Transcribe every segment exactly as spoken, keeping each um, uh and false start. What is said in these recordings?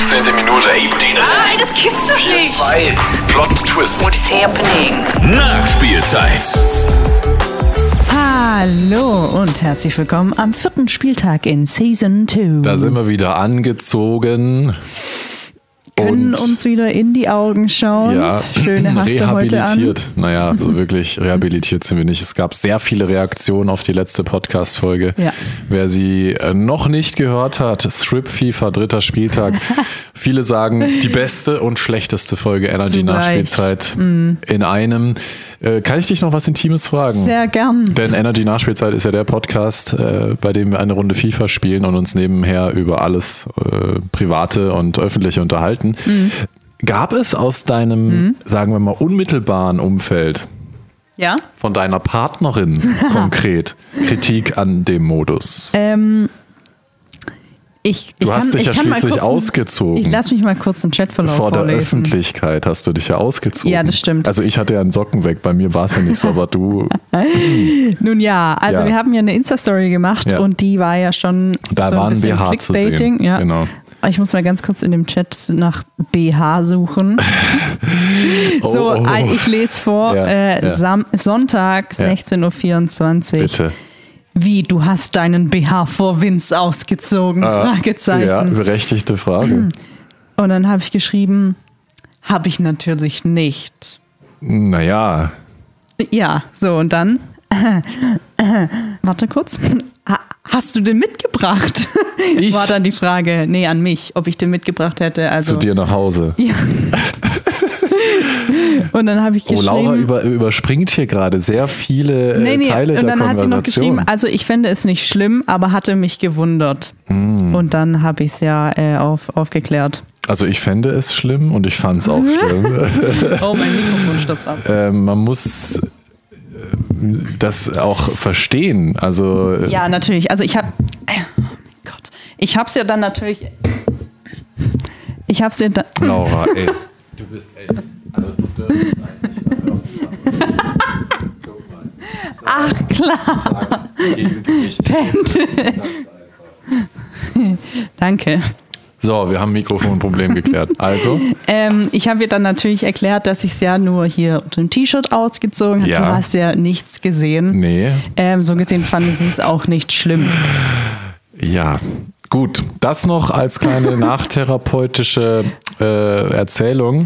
vierzehnte Minute. Ey, Budine. Nein, das gibt's doch nicht. zwei Plot Twist. What is happening? Nachspielzeit. Hallo und herzlich willkommen am vierten Spieltag in Season zwei. Da sind wir wieder angezogen. Können und uns wieder in die Augen schauen. Ja, Schöne hast du heute an. rehabilitiert. Naja, so wirklich rehabilitiert sind wir nicht. Es gab sehr viele Reaktionen auf die letzte Podcast-Folge. Ja. Wer sie noch nicht gehört hat, Strip FIFA, dritter Spieltag. Viele sagen, die beste und schlechteste Folge Energy Zugleich. Nachspielzeit Mm. in einem. Äh, kann ich dich noch was Intimes fragen? Sehr gern. Denn Energy Nachspielzeit ist ja der Podcast, äh, bei dem wir eine Runde FIFA spielen und uns nebenher über alles äh, Private und Öffentliche unterhalten. Mhm. Gab es aus deinem, Mhm. sagen wir mal, unmittelbaren Umfeld Ja? von deiner Partnerin konkret Kritik an dem Modus? Ähm, ich, ich Du hast kann, dich ich ja kann mal schließlich kurz ausgezogen. Ein, ich lass mich mal kurz den Chatverlauf Vor der vorlesen. Öffentlichkeit hast du dich ja ausgezogen. Ja, das stimmt. Also ich hatte ja einen Socken weg, bei mir war es ja nicht so, aber du, Nun ja, also Ja. wir haben ja eine Insta-Story gemacht Ja. und die war ja schon da so ein waren bisschen B H zu Clickbaiting. sehen. Ja. Genau. Ich muss mal ganz kurz in dem Chat nach B H suchen. So, Oh, oh. ein- ich lese vor, Ja, äh, ja. Sam- Sonntag, Ja. sechzehn Uhr vierundzwanzig. Bitte. Wie, du hast deinen B H vor Vince ausgezogen? Fragezeichen. Ja, berechtigte Frage. Und dann habe ich geschrieben, habe ich natürlich nicht. Naja, Ja, so und dann, warte kurz, Ha- hast du den mitgebracht? Ich? War dann die Frage, nee, an mich, ob ich den mitgebracht hätte. Also, zu dir nach Hause. Ja. Und dann habe ich Oh, geschrieben. Laura über, überspringt hier gerade sehr viele äh, nee, nee. Teile Und der dann hat sie noch geschrieben, Konversation. also ich fände es nicht schlimm, aber hatte mich gewundert. Hm. Und dann habe ich es ja äh, auf, aufgeklärt. Also ich fände es schlimm und ich fand es auch schlimm. Oh, mein Mikrofon stürzt ab. äh, man muss äh, das auch verstehen. Also äh, Ja, natürlich. Also ich habe, oh mein Gott, ich habe es ja dann natürlich, ich habe es ja dann, Laura, ey. Du bist, ey. Also du dürftest eigentlich dafür Guck mal. ach klar, danke. So, wir haben Mikrofonproblem geklärt. Also, Ähm, ich habe ihr dann natürlich erklärt, dass ich es ja nur hier unter dem T-Shirt ausgezogen habe. Ja. Du hast ja nichts gesehen. nee. Ähm, so gesehen fanden sie es auch nicht schlimm. Ja, gut. Das noch als kleine nachtherapeutische äh, Erzählung.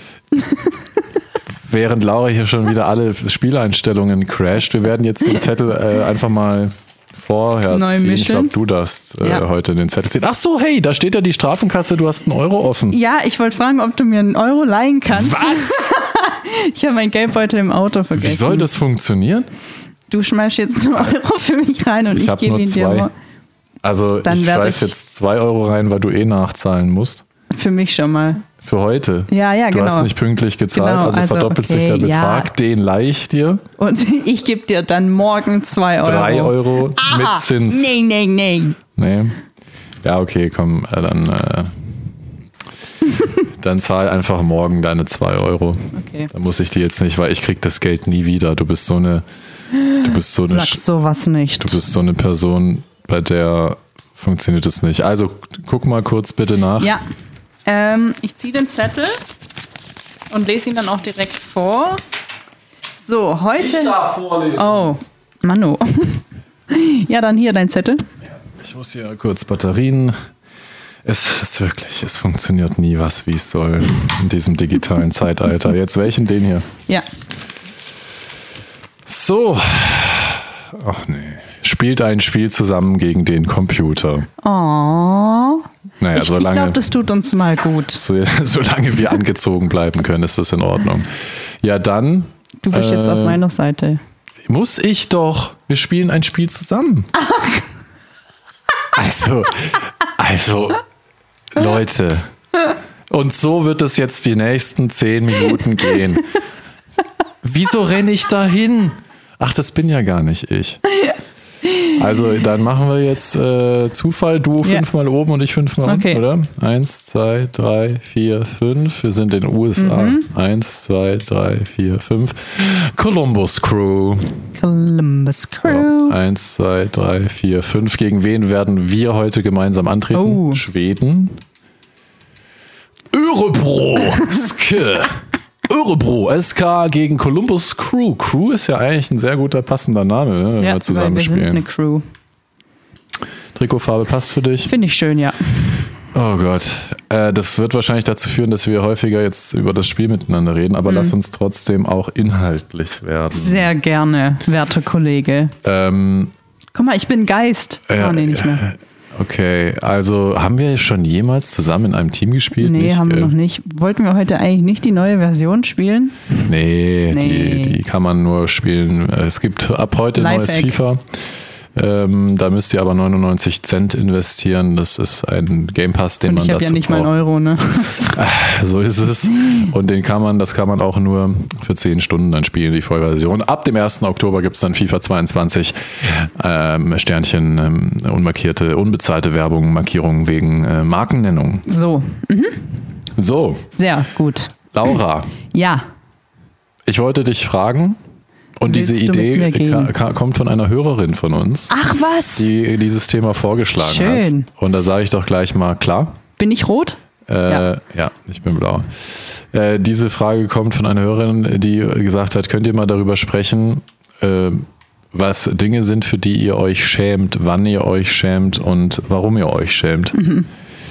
Während Laura hier schon wieder alle Spieleinstellungen crasht. Wir werden jetzt den Zettel äh, einfach mal vorher Neu ziehen. Ich mischen. glaube, du darfst äh, Ja. heute den Zettel ziehen. Ach so, hey, da steht ja die Strafenkasse, du hast einen Euro offen. Ja, ich wollte fragen, ob du mir einen Euro leihen kannst. Was? Ich habe meinen Geldbeutel im Auto vergessen. Wie soll das funktionieren? Du schmeißt jetzt einen Euro für mich rein und Ich ich, hab gebe nur ihn dir zwei. mal. Also Dann ich werd schmeiß ich- jetzt zwei Euro rein, weil du eh nachzahlen musst. Für mich schon mal. Für heute. Ja, ja, Du genau. hast nicht pünktlich gezahlt, Genau, also, also, verdoppelt sich okay, der Betrag. ja. Den leih ich dir. Und ich gebe dir dann morgen zwei Euro. Drei Euro Aha. mit Zins. Nee, nee, nee. Nee. Ja, okay, komm, äh, dann, äh, dann zahl einfach morgen deine zwei Euro. Okay. Dann muss ich die jetzt nicht, weil ich krieg das Geld nie wieder. Du bist so eine, du bist so eine, Sag sowas nicht. du bist so eine Person, bei der funktioniert es nicht. Also guck mal kurz bitte nach. Ja. Ähm, ich ziehe den Zettel und lese ihn dann auch direkt vor. So, heute. vorlesen. Oh, Manu. Ja, dann hier dein Zettel. Ich muss hier kurz Batterien. Es ist wirklich, es funktioniert nie was, wie es soll in diesem digitalen Zeitalter. Jetzt welchen? Den hier. Ja. So. Ach nee. Spielt ein Spiel zusammen gegen den Computer. Oh. Naja, ich ich solange, glaube, das tut uns mal gut. so, solange wir angezogen bleiben können, ist das in Ordnung. Ja, dann Du bist Äh, jetzt auf meiner Seite. muss ich doch. Wir spielen ein Spiel zusammen. Also, also, Leute. Und so wird es jetzt die nächsten zehn Minuten gehen. Wieso renne ich da hin? Ach, das bin ja gar nicht ich. Also, dann machen wir jetzt äh, Zufall. Du Ja. fünfmal oben und ich fünfmal Okay. unten, oder? Eins, zwei, drei, vier, fünf. Wir sind in den U S A. Mhm. Eins, zwei, drei, vier, fünf. Columbus Crew. Columbus Crew. So, eins, zwei, drei, vier, fünf. Gegen wen werden wir heute gemeinsam antreten? Oh. Schweden. Örebro. Ske. Örebro. S K gegen Columbus Crew. Crew ist ja eigentlich ein sehr guter, passender Name, ne, wenn Ja, wir zusammen weil wir sind eine spielen. Crew. Trikotfarbe passt für dich? Finde ich schön, ja. Oh Gott. Äh, das wird wahrscheinlich dazu führen, dass wir häufiger jetzt über das Spiel miteinander reden, aber Mhm. lass uns trotzdem auch inhaltlich werden. Sehr gerne, werter Kollege. Ähm, Guck mal, ich bin Geist. Ja, oh, nee, nicht mehr. Okay, also haben wir schon jemals zusammen in einem Team gespielt? Nee, Nicht, haben wir äh, noch nicht. Wollten wir heute eigentlich nicht die neue Version spielen? Nee, Nee. Die, die kann man nur spielen. Es gibt ab heute neues Lifehack. FIFA. Ähm, da müsst ihr aber neunundneunzig Cent investieren. Das ist ein Game Pass, den Und man ich habe dazu ja nicht mal einen braucht. Euro, ne? So ist es. Und den kann man, das kann man auch nur für zehn Stunden dann spielen, die Vollversion. Ab dem ersten Oktober gibt es dann FIFA zweiundzwanzig. Ähm, Sternchen, ähm, unmarkierte, unbezahlte Werbung, Markierungen wegen äh, Markennennung. So, So, sehr gut. Laura, Ja, ich wollte dich fragen, und Willst diese du mit Idee mir gehen? ka- ka- kommt von einer Hörerin von uns, ach was? die dieses Thema vorgeschlagen Schön. hat. Und da sage ich doch gleich mal, klar. Bin ich rot? Äh, Ja. ja. ich bin blau. Äh, diese Frage kommt von einer Hörerin, die gesagt hat, könnt ihr mal darüber sprechen, äh, was Dinge sind, für die ihr euch schämt, wann ihr euch schämt und warum ihr euch schämt. Mhm.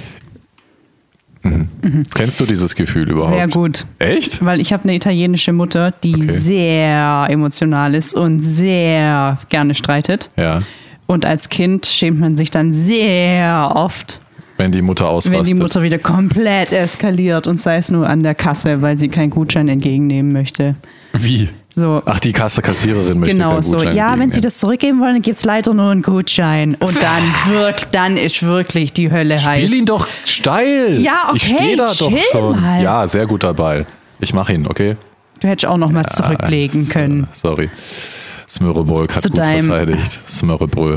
Mhm. Kennst du dieses Gefühl überhaupt? Sehr gut. Echt? Weil ich habe eine italienische Mutter, die Okay. sehr emotional ist und sehr gerne streitet. Ja. Und als Kind schämt man sich dann sehr oft, Wenn die Mutter ausrastet. wenn die Mutter wieder komplett eskaliert und sei es nur an der Kasse, weil sie keinen Gutschein entgegennehmen möchte. Wie? So. Ach, die Kasse Kassiererin möchte Genau keinen so. Gutschein Ja, wenn Sie entgegennehmen. das zurückgeben wollen, dann gibt es leider nur einen Gutschein. Und dann wirkt, dann ist wirklich die Hölle heiß. Spiel ihn doch steil. Ja, okay, Ich stehe da doch chill schon. mal. Ja, sehr guter Ball. Ich mache ihn, okay? Du hättest auch noch mal zurücklegen Ah, können. Sorry. Smörrebröll hat Zu gut deinem- verteidigt. Smörrebröll.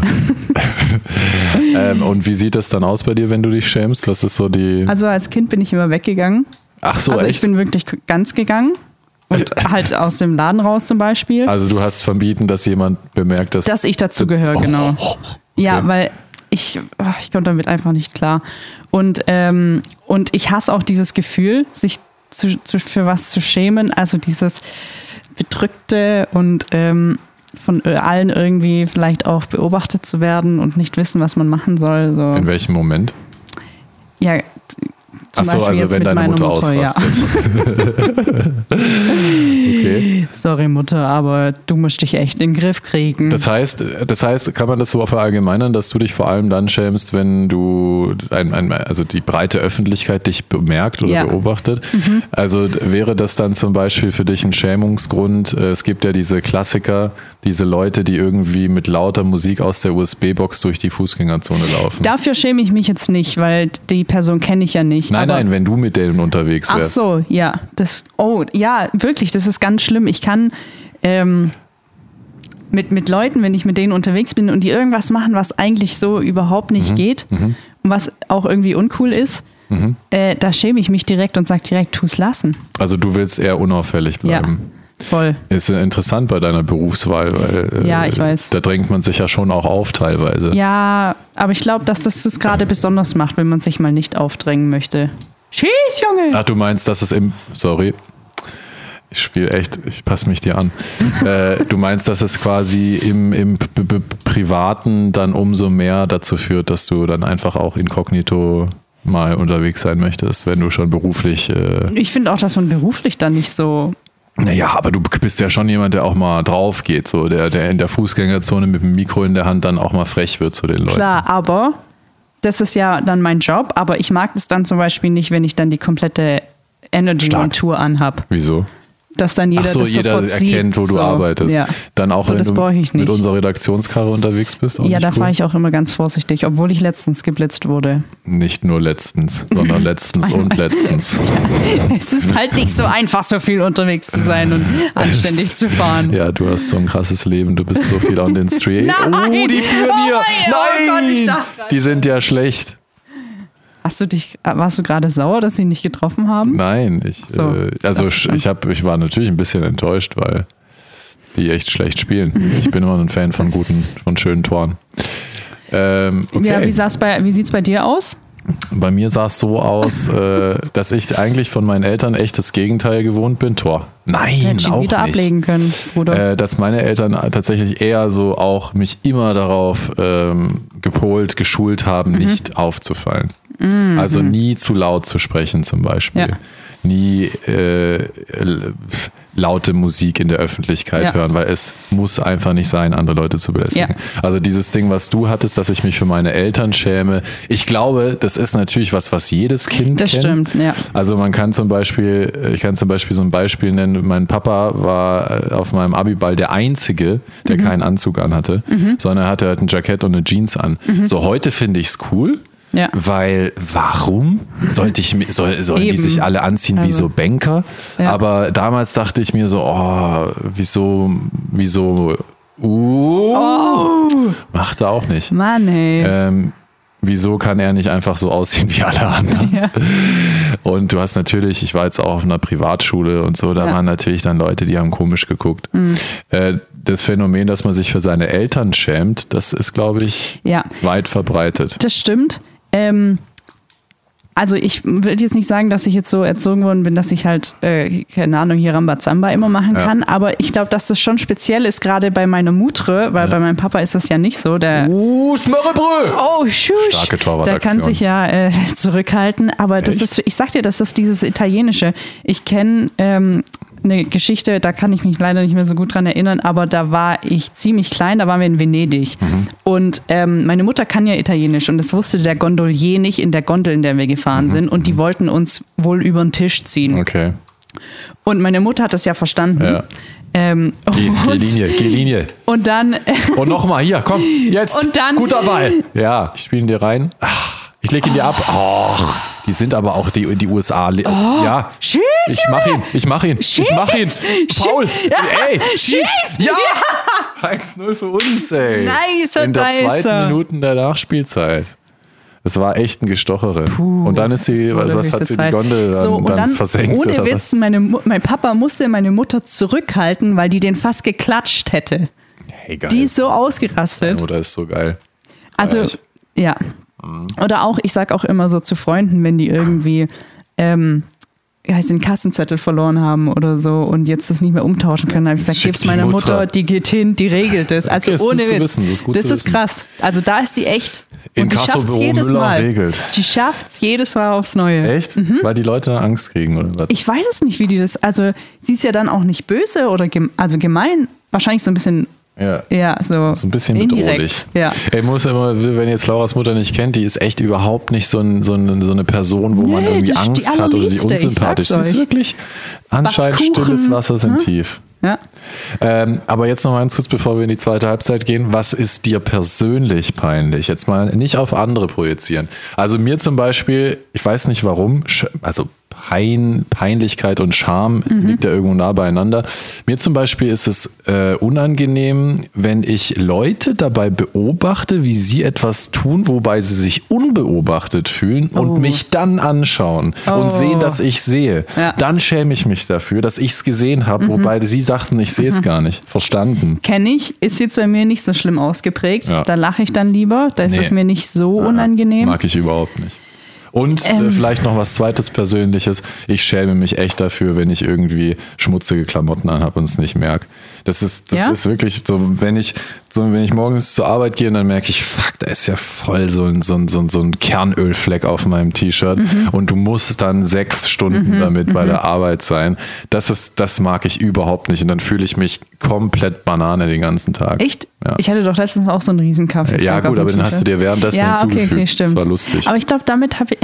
ähm, und wie sieht das dann aus bei dir, wenn du dich schämst? Was ist so die... Also als Kind bin ich immer weggegangen. Ach so, also ich echt? bin wirklich ganz gegangen. Und halt aus dem Laden raus zum Beispiel. Also du hast vermieden, dass jemand bemerkt, dass... Dass ich dazugehöre, Oh, genau. okay. Ja, weil ich, ach, ich komme damit einfach nicht klar. Und, ähm, und ich hasse auch dieses Gefühl, sich zu, zu, für was zu schämen. Also dieses Bedrückte und ähm, von allen irgendwie vielleicht auch beobachtet zu werden und nicht wissen, was man machen soll. So. In welchem Moment? Ja, t- zum Ach so, Beispiel also jetzt wenn mit deine meiner Mutter Mutter, ja. ausrastet. Okay. Sorry Mutter, aber du musst dich echt in den Griff kriegen. Das heißt, das heißt, kann man das so verallgemeinern, dass du dich vor allem dann schämst, wenn du ein, ein, also die breite Öffentlichkeit dich bemerkt oder Ja. beobachtet. Also wäre das dann zum Beispiel für dich ein Schämungsgrund? Es gibt ja diese Klassiker, diese Leute, die irgendwie mit lauter Musik aus der U S B-Box durch die Fußgängerzone laufen. Dafür schäme ich mich jetzt nicht, weil die Person kenne ich ja nicht. nein, aber nein, wenn du mit denen unterwegs Ach wärst. so, ja. Das, oh, ja, wirklich, das ist ganz schlimm. Ich kann ähm, mit, mit Leuten, wenn ich mit denen unterwegs bin und die irgendwas machen, was eigentlich so überhaupt nicht geht und was auch irgendwie uncool ist, äh, da schäme ich mich direkt und sage direkt, tu's lassen. Also du willst eher unauffällig bleiben. Ja, voll. Ist ja interessant bei deiner Berufswahl, weil äh, Ja, ich weiß. da drängt man sich ja schon auch auf teilweise. Ja, aber ich glaube, dass das das gerade besonders macht, wenn man sich mal nicht aufdrängen möchte. Schieß, Junge! Ach, du meinst, dass es im... Sorry. Ich spiele echt, ich passe mich dir an. äh, du meinst, dass es quasi im, im P- P- Privaten dann umso mehr dazu führt, dass du dann einfach auch inkognito mal unterwegs sein möchtest, wenn du schon beruflich... Äh, Ich finde auch, dass man beruflich dann nicht so. naja, aber du bist ja schon jemand, der auch mal drauf geht, so der, der in der Fußgängerzone mit dem Mikro in der Hand dann auch mal frech wird zu den Leuten. Klar, aber das ist ja dann mein Job, aber ich mag es dann zum Beispiel nicht, wenn ich dann die komplette Energy-Tour anhab. Wieso? Dass dann jeder Ach so, das jeder sofort erkennt, sieht. wo du so. arbeitest. Ja. Dann auch, So, wenn das du brauche ich mit nicht. unserer Redaktionskarre unterwegs bist? Auch Ja, nicht da cool? fahre ich auch immer ganz vorsichtig, obwohl ich letztens geblitzt wurde. Nicht nur letztens, sondern letztens und letztens. Es ist halt nicht so einfach, so viel unterwegs zu sein und anständig zu fahren. Ja, du hast so ein krasses Leben, du bist so viel on den Street. Nein! Oh, die führen Oh hier! mein- oh Gott, ich dachte gerade- Die sind ja schlecht. Hast du dich, warst du gerade sauer, dass sie nicht getroffen haben? Nein, ich, So, äh, ich also dachte ich, schon. ich, hab, ich war natürlich ein bisschen enttäuscht, weil die echt schlecht spielen. Ich bin immer ein Fan von guten, von schönen Toren. Ähm, okay. Ja, wie, sah's bei, wie sieht es bei dir aus? Bei mir sah es so aus, äh, dass ich eigentlich von meinen Eltern echt das Gegenteil gewohnt bin. Tor. Nein, Hätte auch wieder nicht. ablegen können, Bruder. Äh, dass meine Eltern tatsächlich eher so auch mich immer darauf ähm, gepolt, geschult haben, Mhm. nicht aufzufallen. Mhm. Also nie zu laut zu sprechen zum Beispiel. Ja. Nie äh, l- laute Musik in der Öffentlichkeit Ja. hören, weil es muss einfach nicht sein, andere Leute zu belästigen. Ja. Also dieses Ding, was du hattest, dass ich mich für meine Eltern schäme. Ich glaube, das ist natürlich was, was jedes Kind Das kennt. stimmt, ja. Also man kann zum Beispiel, ich kann zum Beispiel so ein Beispiel nennen, mein Papa war auf meinem Abiball der Einzige, der Mhm. keinen Anzug anhatte, sondern er hatte halt ein Jackett und eine Jeans an. Mhm. So heute finde ich es cool. Ja. Weil, warum sollte ich mi- soll, sollen die Eben. sich alle anziehen wie Also, so Banker? ja. Aber damals dachte ich mir so, oh, wieso, wieso, uh, macht er auch nicht. Mann, ey. Ähm, wieso kann er nicht einfach so aussehen wie alle anderen? Ja. Und du hast natürlich, ich war jetzt auch auf einer Privatschule und so, da Ja. waren natürlich dann Leute, die haben komisch geguckt. Äh, das Phänomen, dass man sich für seine Eltern schämt, das ist, glaube ich, Ja. weit verbreitet. Das stimmt. Ähm, also ich würde jetzt nicht sagen, dass ich jetzt so erzogen worden bin, dass ich halt, äh, keine Ahnung, hier Rambazamba immer machen Ja. kann, aber ich glaube, dass das schon speziell ist, gerade bei meiner Mutter, weil bei meinem Papa ist das ja nicht so. Der, Uh, Smörrebrö! oh, schusch, Starke der Torwartaktion. kann sich ja äh, zurückhalten, aber das Echt? ist, ich sag dir, das ist dieses Italienische. Ich kenne ähm, eine Geschichte, da kann ich mich leider nicht mehr so gut dran erinnern, aber da war ich ziemlich klein, da waren wir in Venedig. Mhm. Und ähm, meine Mutter kann ja Italienisch und das wusste der Gondolier nicht in der Gondel, in der wir gefahren sind. Und die wollten uns wohl über den Tisch ziehen. Okay. Und meine Mutter hat das ja verstanden. Ja. Ähm, Geh, geh und, Linie, geh Linie. und dann, Und nochmal, hier, komm, jetzt. Und dann- Guter Ball. Ja, ich spiele ihn dir rein. Ach, ich lege ihn dir ab. Och, die sind aber auch die, die U S A. le- Ja. schieß, Ich mach ihn, ich mach ihn, ich mach ihn. Schieß. Paul, ey, Schieß. schieß. Ja. eins null für uns, ey. Nicer, In der nicer. zweiten Minute der Nachspielzeit. Das war echt ein Gestochere. Und dann ist sie, Das war was, der was höchste hat sie die Zeit. Gondel dann, so, und dann dann, versenkt? ohne oder Witz, meine, Mu- mein Papa musste meine Mutter zurückhalten, weil die den fast geklatscht hätte. was? Hey, geil. Die ist so ausgerastet. Oder ist so geil. Also, ich. ja. Oder auch, ich sag auch immer so zu Freunden, wenn die irgendwie ähm, ja, den Kassenzettel verloren haben oder so und jetzt das nicht mehr umtauschen können, habe ich gesagt, Schickt gib's die meiner Mutter. Mutter, die geht hin, die regelt es. Also Okay, ist gut ohne zu Witz. wissen, das ist gut zu wissen. krass. Also da ist sie echt. Und die schafft's Inkasso-Büro jedes Müller Mal. regelt. Die schafft's jedes Mal aufs Neue. Echt? Weil die Leute Angst kriegen oder was? Ich weiß es nicht, wie die das. Also sie ist ja dann auch nicht böse oder gem, also gemein. Wahrscheinlich so ein bisschen. Ja. Ja, so, So ein bisschen indirekt. bedrohlich. Ja. Ey, muss immer, wenn jetzt Lauras Mutter nicht kennt, die ist echt überhaupt nicht so, ein, so, eine, so eine Person, wo man Nee, irgendwie das ist die Angst hat oder die allerliebste, ich unsympathisch. sag's Sie ist euch. wirklich anscheinend Backkuchen, stilles Wasser sind hm? tief. Ja. Ähm, aber jetzt noch mal ganz kurz, bevor wir in die zweite Halbzeit gehen. Was ist dir persönlich peinlich? Jetzt mal nicht auf andere projizieren. Also mir zum Beispiel, ich weiß nicht warum, sch- also Pein, Peinlichkeit und Scham Mhm. liegt ja irgendwo nah beieinander. Mir zum Beispiel ist es äh, unangenehm, wenn ich Leute dabei beobachte, wie sie etwas tun, wobei sie sich unbeobachtet fühlen und Oh. mich dann anschauen Oh. und sehen, dass ich sehe. Ja. Dann schäme ich mich dafür, dass ich es gesehen habe, wobei sie sagten, ich sehe es gar nicht. Verstanden. Kenne ich, ist jetzt bei mir nicht so schlimm ausgeprägt. Ja. Da lache ich dann lieber. Da ist Nee. es mir nicht so unangenehm. Mag ich überhaupt nicht. Und äh, Ähm. vielleicht noch was zweites Persönliches. Ich schäme mich echt dafür, wenn ich irgendwie schmutzige Klamotten anhabe und es nicht merke. Das ist, das Ja? ist wirklich so, wenn ich, so, wenn ich morgens zur Arbeit gehe und dann merke ich, fuck, da ist ja voll so ein, so ein, so ein, so ein Kernölfleck auf meinem T-Shirt Mhm. und du musst dann sechs Stunden damit bei der Arbeit sein. Das ist, das mag ich überhaupt nicht und dann fühle ich mich komplett Banane den ganzen Tag. Echt? Ja. Ich hatte doch letztens auch so einen Riesenkaffee. Ja, gut, aber den hast du dir währenddessen ja, okay, hinzugefügt. okay, stimmt. Das war lustig. Aber ich glaube, damit habe ich,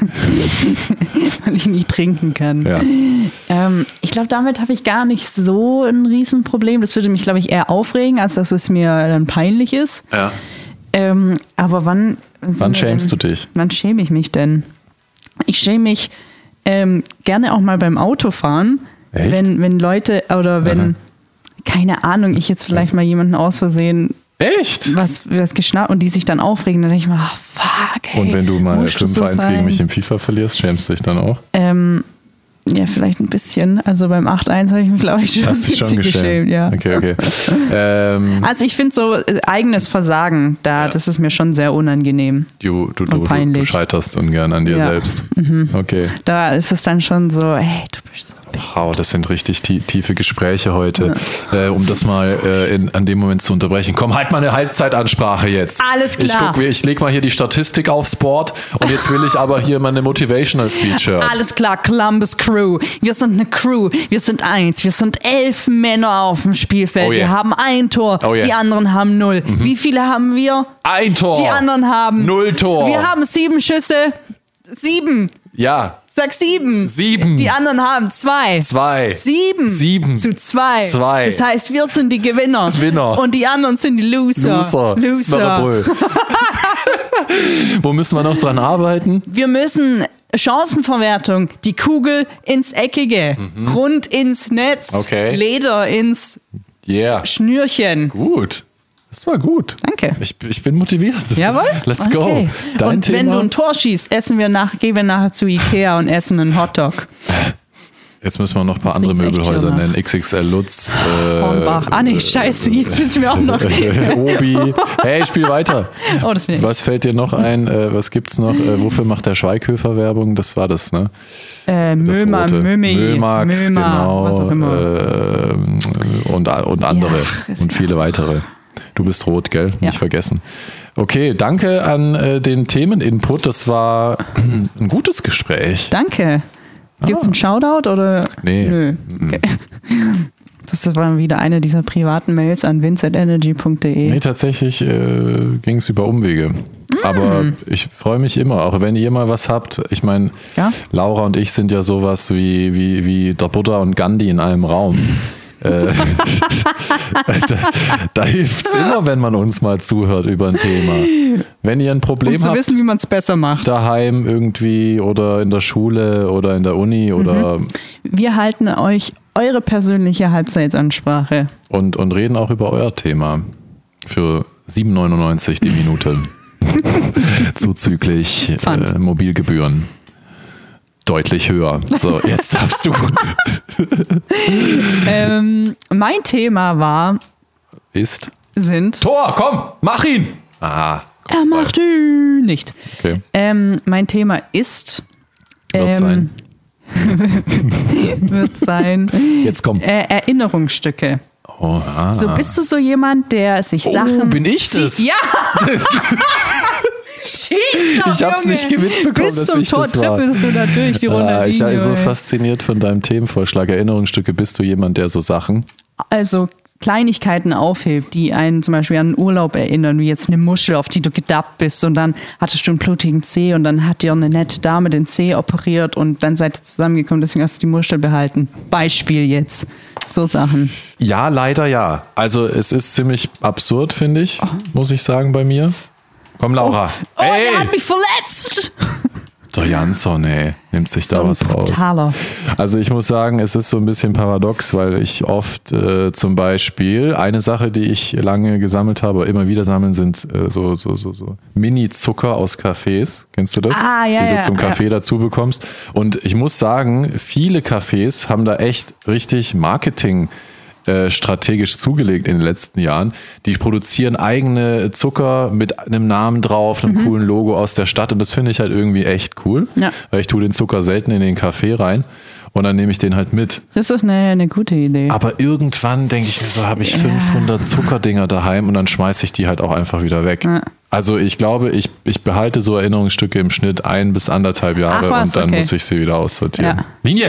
weil ich nicht trinken kann. Ja. Ähm, ich glaube, damit habe ich gar nicht so ein Riesenproblem. Das würde mich, glaube ich, eher aufregen, als dass es mir dann peinlich ist. Ja. Ähm, aber wann... Wann schämst du dich? Wann schäme ich mich denn? Ich schäme mich ähm, gerne auch mal beim Autofahren, Echt? wenn, wenn Leute oder wenn, Aha. keine Ahnung, ich jetzt vielleicht mal jemanden aus Versehen Echt? was, was geschnappt und die sich dann aufregen, dann denke ich mir, ah, fuck, ey, Und wenn du mal musst du fünf so eins sein? gegen mich im FIFA verlierst, schämst du dich dann auch? Ähm, Ja, vielleicht ein bisschen. Also beim acht eins habe ich mich, glaube ich, schon ein Hast du bisschen schon geschämt? geschämt. Ja. Okay, okay. ähm, Also ich finde so äh, eigenes Versagen, da, Ja. das ist mir schon sehr unangenehm. du, du, du, Und du, peinlich. du scheiterst ungern an dir Ja. selbst. Okay. Da ist es dann schon so, hey, du bist so big. Wow, das sind richtig tie- tiefe Gespräche heute. Äh, um das mal äh, in, an dem Moment zu unterbrechen. Komm, halt mal eine Halbzeitansprache jetzt. Alles Ich, klar. guck, ich leg mal hier die Statistik aufs Board und jetzt will ich aber hier mal eine Motivational Speech hören. Alles klar, Columbus Crew. Wir sind eine Crew. Wir sind eins. Wir sind elf Männer auf dem Spielfeld. Oh yeah. Wir haben ein Tor. Oh yeah. Die anderen haben null. Wie viele haben wir? Ein Tor. Die anderen haben Null Tor. Wir haben sieben Schüsse. Sieben. Ja, Sag sieben. Sieben. Die anderen haben zwei. zwei. Sieben. Sieben. Zu zwei. Zwei. Das heißt, wir sind die Gewinner. Gewinner. Und die anderen sind die Loser. Loser. Loser. Smarrebrö. Wo müssen wir noch dran arbeiten? Wir müssen Chancenverwertung, die Kugel ins Eckige, rund ins Netz, Okay. Leder ins Yeah. Schnürchen. Gut. Das war gut. Danke. Ich, ich bin motiviert. Jawohl? Let's go. Okay. Dein und Thema? wenn du ein Tor schießt, essen wir nach, gehen wir nachher zu Ikea und essen einen Hotdog. Jetzt müssen wir noch ein paar Jetzt andere riecht's echt Möbelhäuser hier nach. nennen. X X L Lutz. Äh, Hornbach. Ah nee, scheiße, jetzt müssen wir auch noch. Obi. Hey, spiel weiter. Oh, das bin ich. Was fällt dir noch ein? Äh, was gibt's noch? Äh, wofür macht der Schweighöfer Werbung? Das war das, ne? Äh, Das Mömer, Rote. Mömi, Mömax, Mömer, genau. was auch immer. Äh, und, und andere. Ja, ist und viele weitere. Du bist rot, gell? Ja. Nicht vergessen. Okay, danke an äh, den Themeninput. Das war ein gutes Gespräch. Danke. Gibt's einen Shoutout oder? Nee. Nö. Okay. Das war wieder eine dieser privaten Mails an vince at energy punkt de. Nee, tatsächlich äh, ging es über Umwege. Aber ich freue mich immer, auch wenn ihr mal was habt. Ich meine, Ja. Laura und ich sind ja sowas wie, wie, wie der Buddha und Gandhi in einem Raum. äh, da da hilft es immer, wenn man uns mal zuhört über ein Thema. Wenn ihr ein Problem Um zu habt, wissen, wie man es besser macht. daheim irgendwie oder in der Schule oder in der Uni oder Wir halten euch eure persönliche Halbzeitsansprache. und, und reden auch über euer Thema für sieben neunundneunzig die Minute. Zuzüglich Pfand. äh, Mobilgebühren. Deutlich höher. So, jetzt darfst du. Ähm, mein Thema war, Ist. sind. Tor, komm, mach ihn! Ah, Er macht ihn nicht. okay. Ähm, mein Thema ist. Wird ähm, sein. Wird sein. Jetzt komm. Äh, Erinnerungsstücke. Oh, ah. So, bist du so jemand, der sich Oh, Sachen. bin ich zieht- das? Ja! Schieß doch, Ich hab's Junge. nicht mitbekommen, Bis dass zum ich Tor das war. trippelst du da durch wie Ah, Ronaldinho. ich bin so ey. fasziniert von deinem Themenvorschlag. Erinnerungsstücke, bist du jemand, der so Sachen. Also Kleinigkeiten aufhebt, die einen zum Beispiel an einen Urlaub erinnern, wie jetzt eine Muschel, auf die du gedappt bist und dann hattest du einen blutigen Zeh und dann hat dir eine nette Dame den Zeh operiert und dann seid ihr zusammengekommen, deswegen hast du die Muschel behalten. Beispiel jetzt. So Sachen. Ja, leider ja. Also es ist ziemlich absurd, finde ich, muss ich sagen, bei mir. Komm, Laura. Oh, Ey! der hat mich verletzt! Der Jansson, ey, nimmt sich da So ein was raus. brutaler. Also ich muss sagen, es ist so ein bisschen paradox, weil ich oft äh, zum Beispiel eine Sache, die ich lange gesammelt habe, immer wieder sammeln, sind äh, so, so, so, so Mini-Zucker aus Cafés. Kennst du das? Ah, ja, Die du ja, zum Kaffee ja. dazu bekommst. Und ich muss sagen, viele Cafés haben da echt richtig Marketing äh, strategisch zugelegt in den letzten Jahren. Die produzieren eigene Zucker mit einem Namen drauf, einem coolen Logo aus der Stadt und das finde ich halt irgendwie echt cool, Ja. weil ich tue den Zucker selten in den Kaffee rein und dann nehme ich den halt mit. Das ist eine, eine gute Idee. Aber irgendwann denke ich mir so, habe ich fünfhundert Zuckerdinger daheim und dann schmeiße ich die halt auch einfach wieder weg. Ja. Also ich glaube, ich, ich behalte so Erinnerungsstücke im Schnitt ein bis anderthalb Jahre Ach was, und dann okay. muss ich sie wieder aussortieren. Ja. Linie!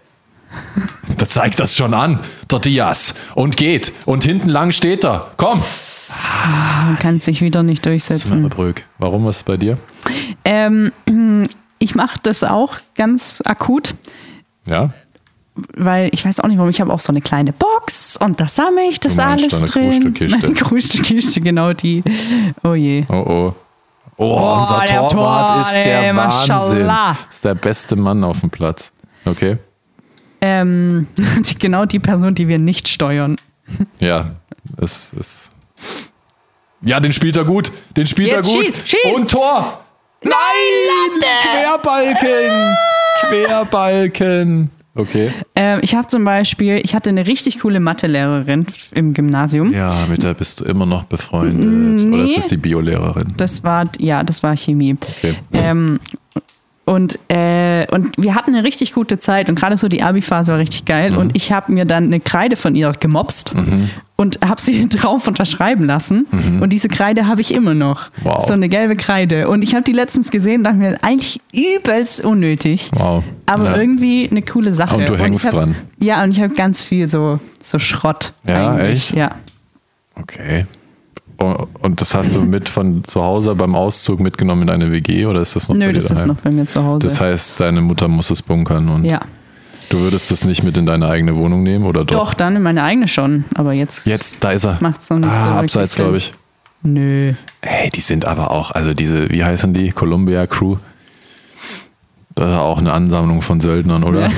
Da zeigt das schon an, der Diaz. Und geht. Und hinten lang steht er. Komm! Man kann sich wieder nicht durchsetzen. Smarrebrück. Warum was bei dir? Ähm, ich mache das auch ganz akut, Ja? weil ich weiß auch nicht warum, ich habe auch so eine kleine Box und da sammle ich das Du meinst alles deine drin. Kruschelkiste. Meine Kruschelkiste, genau die. Oh je. Oh oh. Oh, unser der Torwart Tor, ist ey, der Wahnsinn. Maschallah. Ist der beste Mann auf dem Platz. Okay? Ähm, die, genau die Person, die wir nicht steuern. Ja, es ist. Ja, den spielt er gut. Den spielt Jetzt er gut. schieß, schieß. Und Tor. Nein! Querbalken! Querbalken! Okay. Ähm, ich habe zum Beispiel, ich hatte eine richtig coole Mathelehrerin im Gymnasium. Ja, mit der bist du immer noch befreundet. Nee. Oder ist das die Biolehrerin? Das war, ja, das war Chemie. Okay. Ähm, und, äh, und wir hatten eine richtig gute Zeit und gerade so die Abi-Phase war richtig geil. Mhm. Und ich habe mir dann eine Kreide von ihr gemopst Mhm. und habe sie drauf unterschreiben lassen. Mhm. Und diese Kreide habe ich immer noch. Wow. So eine gelbe Kreide. Und ich habe die letztens gesehen und dachte mir, eigentlich übelst unnötig. Wow. Aber Ja. irgendwie eine coole Sache. Und du hängst ich hab, dran. Ja, und ich habe ganz viel so, so Schrott. Ja, eigentlich. echt? Ja. Okay. Und das hast du mit von zu Hause beim Auszug mitgenommen in deine W G oder ist das noch Nö, bei dir das ist daheim? noch bei mir zu Hause. Das heißt, deine Mutter muss es bunkern und ja. du würdest es nicht mit in deine eigene Wohnung nehmen oder doch? Doch, dann in meine eigene schon. Aber jetzt Jetzt, da ist er. macht's noch nicht ah, so wirklich abseits, Sinn. glaube ich. Nö. Ey, die sind aber auch, also diese, wie heißen die? Columbia Crew. Das ist auch eine Ansammlung von Söldnern, oder?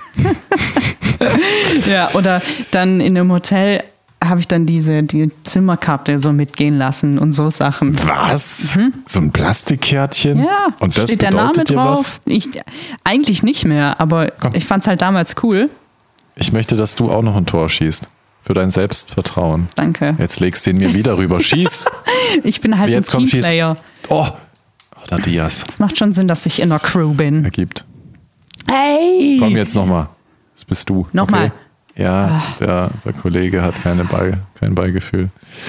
Ja, oder dann in einem Hotel habe ich dann diese die Zimmerkarte so mitgehen lassen und so Sachen. Was? So ein Plastikkärtchen? Mhm. Ja, Und das steht der Name bedeutet dir was? drauf. Ich, eigentlich nicht mehr, aber Komm. ich fand es halt damals cool. Ich möchte, dass du auch noch ein Tor schießt. Für dein Selbstvertrauen. Danke. Jetzt legst du ihn mir wieder rüber. Schieß! Ich bin halt Jetzt ein komm, schieß. Teamplayer. Oh! Oder Diaz. Es macht schon Sinn, dass ich in der Crew bin. Ergibt. Hey! Komm jetzt nochmal. Das bist du. Nochmal. Okay? Ja, der, der Kollege hat keine Ball, kein Ballgefühl.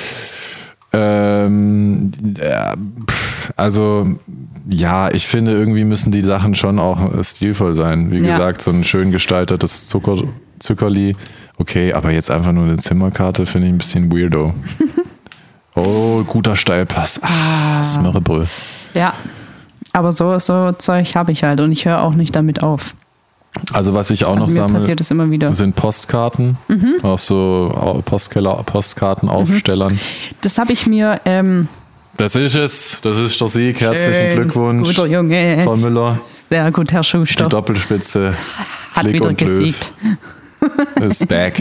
Ähm, ja, pff, also, ja, ich finde, irgendwie müssen die Sachen schon auch äh, stilvoll sein. Wie Ja. gesagt, so ein schön gestaltetes Zucker, Zuckerli. Okay, aber jetzt einfach nur eine Zimmerkarte finde ich ein bisschen weirdo. Oh, guter Steilpass. Ah, Smörrebröl. Ja, aber so, so Zeug habe ich halt und ich höre auch nicht damit auf. Also was ich auch Also noch mir sammle, passiert es immer wieder. sind Postkarten. Auch so Postkeller, Postkartenaufstellern. Das habe ich mir... Ähm, Das ist es. Das ist der Sieg. Herzlichen schön, Glückwunsch. Guter Junge. Frau Müller, Sehr gut, Herr die Schuster. Doppelspitze. Hat Flick wieder und Löw gesiegt. ist back.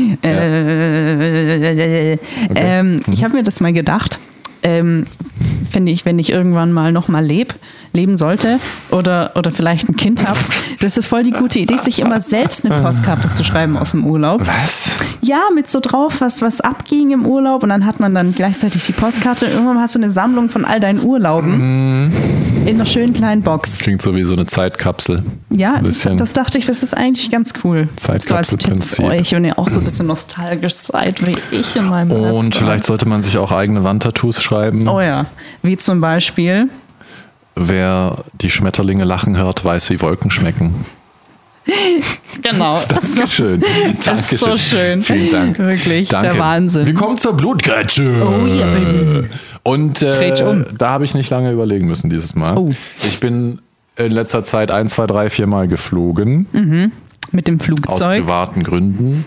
Äh, ähm, Mhm. Ich habe mir das mal gedacht, ähm, finde ich, wenn ich irgendwann mal nochmal leb, leben sollte oder, oder vielleicht ein Kind habe, das ist voll die gute Idee, sich immer selbst eine Postkarte zu schreiben aus dem Urlaub. Was? Ja, mit so drauf, was, was abging im Urlaub und dann hat man dann gleichzeitig die Postkarte. Irgendwann hast du eine Sammlung von all deinen Urlauben in einer schönen kleinen Box. Klingt so wie so eine Zeitkapsel. Ja, Ein das, bisschen das dachte ich, das ist eigentlich ganz cool. So als Tipp für Zeitkapselprinzip. euch, wenn ihr auch so ein bisschen nostalgisch seid, wie ich in meinem Und Restaurant. vielleicht sollte man sich auch eigene Wandtattoos schreiben. Oh ja, wie zum Beispiel, Wer die Schmetterlinge lachen hört, weiß, wie Wolken schmecken. genau. Dankeschön. Das ist so schön. Vielen Dank. Wirklich, Danke. der Wahnsinn. Wir kommen zur Blutgrätsche. Oh ja, Baby. Und Grätsch äh, um. da habe ich nicht lange überlegen müssen dieses Mal. Oh. Ich bin in letzter Zeit ein, zwei, drei, vier Mal geflogen. Mit dem Aus Flugzeug. privaten Gründen.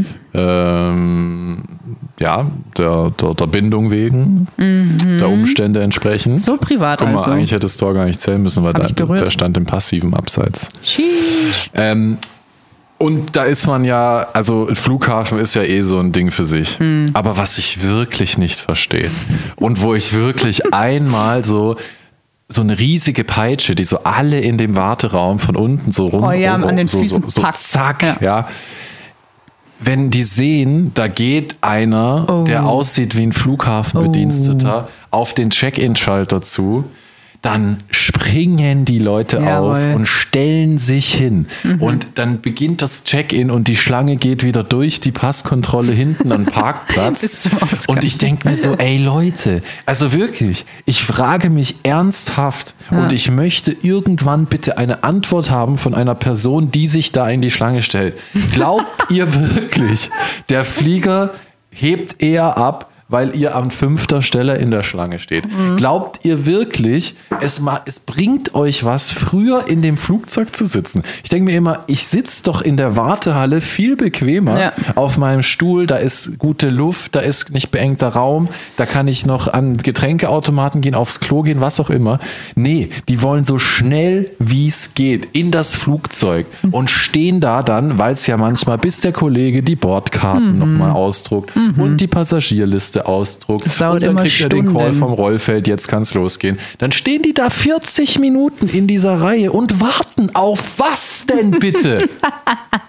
Ähm, ja, der, der, der Bindung wegen, der Umstände entsprechend. So privat Guck mal, also. eigentlich hätte das Tor gar nicht zählen müssen, weil Hab da, ich berührt. der stand im passiven Abseits. Sheesh. Ähm, und da ist man ja, also Flughafen ist ja eh so ein Ding für sich. Hm. Aber was ich wirklich nicht verstehe und wo ich wirklich einmal so so eine riesige Peitsche, die so alle in dem Warteraum von unten so rum, Oh ja, rum an den so, Füßen so, so packt. zack, Ja. ja. Wenn die sehen, da geht einer, Oh. der aussieht wie ein Flughafenbediensteter, auf den Check-in-Schalter zu, dann springen die Leute Jawohl. auf und stellen sich hin. Und dann beginnt das Check-in und die Schlange geht wieder durch die Passkontrolle hinten am Parkplatz. Bis zum Ausgang. Und ich denke mir so, ey Leute, also wirklich, ich frage mich ernsthaft und ich möchte irgendwann bitte eine Antwort haben von einer Person, die sich da in die Schlange stellt. Glaubt ihr wirklich, der Flieger hebt eher ab, weil ihr an fünfter Stelle in der Schlange steht? Mhm. Glaubt ihr wirklich, es, ma- es bringt euch was, früher in dem Flugzeug zu sitzen? Ich denke mir immer, ich sitze doch in der Wartehalle viel bequemer Ja. auf meinem Stuhl, da ist gute Luft, da ist nicht beengter Raum, da kann ich noch an Getränkeautomaten gehen, aufs Klo gehen, was auch immer. Nee, die wollen so schnell wie es geht in das Flugzeug und stehen da dann, weil es ja manchmal, bis der Kollege die Bordkarten Mhm. nochmal ausdruckt und die Passagierliste ausdruckt. Das dauert und dann immer kriegt er den Call Stunden. vom Rollfeld, jetzt kann es losgehen. Dann stehen die da vierzig Minuten in dieser Reihe und warten auf was denn bitte?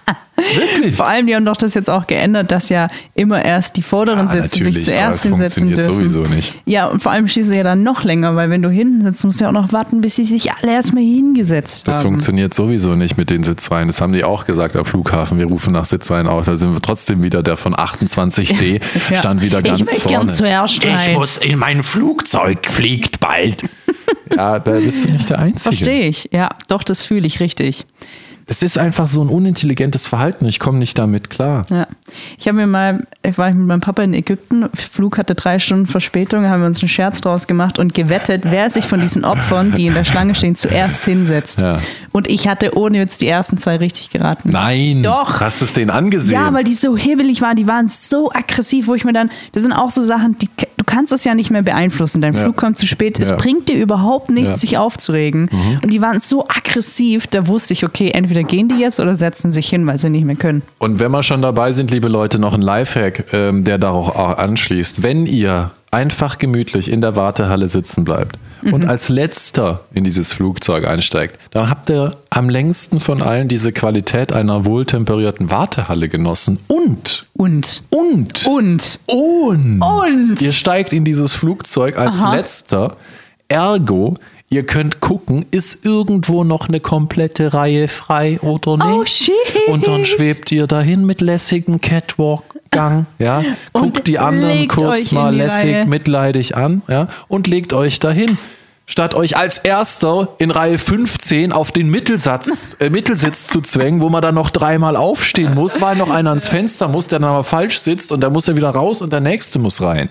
Wirklich? Vor allem, die haben doch das jetzt auch geändert, dass ja immer erst die vorderen Ja, Sitze sich natürlich, zuerst aber es hinsetzen funktioniert dürfen. sowieso nicht. Ja, und vor allem stehst du ja dann noch länger, weil wenn du hinten sitzt, musst du ja auch noch warten, bis sie sich alle erstmal hingesetzt Das haben. funktioniert sowieso nicht mit den Sitzreihen. Das haben die auch gesagt am Flughafen. Wir rufen nach Sitzreihen aus. Da sind wir trotzdem wieder der von achtundzwanzig D Ja. stand wieder ganz ich möchte vorne. gern zuerst rein. muss in mein Flugzeug, fliegt bald. Ja, da bist du nicht der Einzige. Verstehe ich. Ja, doch, das fühle ich richtig. Das ist einfach so ein unintelligentes Verhalten. Ich komme nicht damit klar. Ja. Ich habe mir mal, ich war mit meinem Papa in Ägypten, Flug hatte drei Stunden Verspätung, haben wir uns einen Scherz draus gemacht und gewettet, wer sich von diesen Opfern, die in der Schlange stehen, zuerst hinsetzt. Ja. Und ich hatte ohne Witz die ersten zwei richtig geraten. Nein. Doch. Hast du es denen angesehen? Ja, weil die so hibbelig waren, die waren so aggressiv, wo ich mir dann, das sind auch so Sachen, die, du kannst es ja nicht mehr beeinflussen. Dein Ja. Flug kommt zu spät, es Ja. bringt dir überhaupt nichts, Ja. sich aufzuregen. Und die waren so aggressiv, da wusste ich, okay, entweder gehen die jetzt oder setzen sich hin, weil sie nicht mehr können. Und wenn wir schon dabei sind, liebe Leute, noch ein Lifehack, ähm, der darauf auch anschließt. Wenn ihr einfach gemütlich in der Wartehalle sitzen bleibt Mhm. und als letzter in dieses Flugzeug einsteigt, dann habt ihr am längsten von allen diese Qualität einer wohltemperierten Wartehalle genossen. Und, Und, und, und, und, und. ihr steigt in dieses Flugzeug als Aha. letzter. Ergo, ihr könnt gucken, ist irgendwo noch eine komplette Reihe frei oder nicht? Oh, shit. Und dann schwebt ihr dahin mit lässigem Catwalk-Gang, ja. Und Guckt die anderen legt kurz euch in mal die lässig, Reihe. mitleidig an, ja. Und legt euch dahin. Statt euch als Erster in Reihe fünfzehn auf den Mittelsatz, äh, Mittelsitz zu zwängen, wo man dann noch dreimal aufstehen muss, weil noch einer ans Fenster muss, der dann aber falsch sitzt und der muss ja wieder raus und der Nächste muss rein.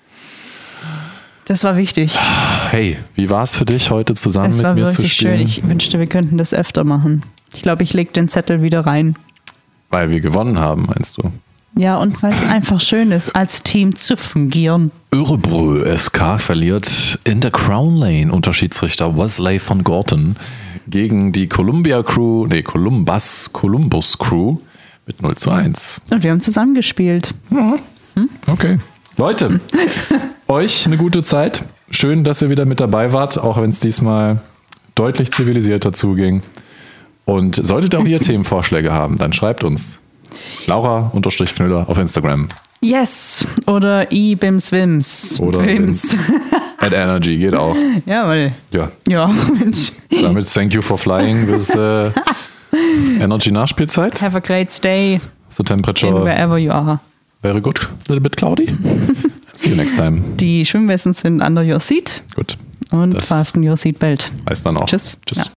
Das war wichtig. Hey, wie war es für dich, heute zusammen Es mit war mir zu wirklich spielen? schön. Ich wünschte, wir könnten das öfter machen. Ich glaube, ich lege den Zettel wieder rein. Weil wir gewonnen haben, meinst du? Ja, und weil es einfach schön ist, als Team zu fungieren. Örebro S K verliert in der Crown Lane unter Schiedsrichter Wesley van Gorten gegen die Columbia Crew, nee, Columbus, Columbus Crew mit null zu eins. Und wir haben zusammengespielt. Okay. Leute, euch eine gute Zeit. Schön, dass ihr wieder mit dabei wart, auch wenn es diesmal deutlich zivilisierter zuging. Und solltet auch ihr Themenvorschläge haben, dann schreibt uns. Laura-Knüller auf Instagram. Yes. Oder I-Bims-Wims. Oder Wims. At Energy geht auch. Jawohl. Ja, Ja, Mensch. damit thank you for flying bis äh, Energy Nachspielzeit. Have a great stay The in temperature wherever you are. very good, a little bit cloudy. See you next time. Die Schwimmwesten sind under your seat Gut, und Das- fasten your seatbelt. heißt dann auch. Tschüss. Tschüss. Ja.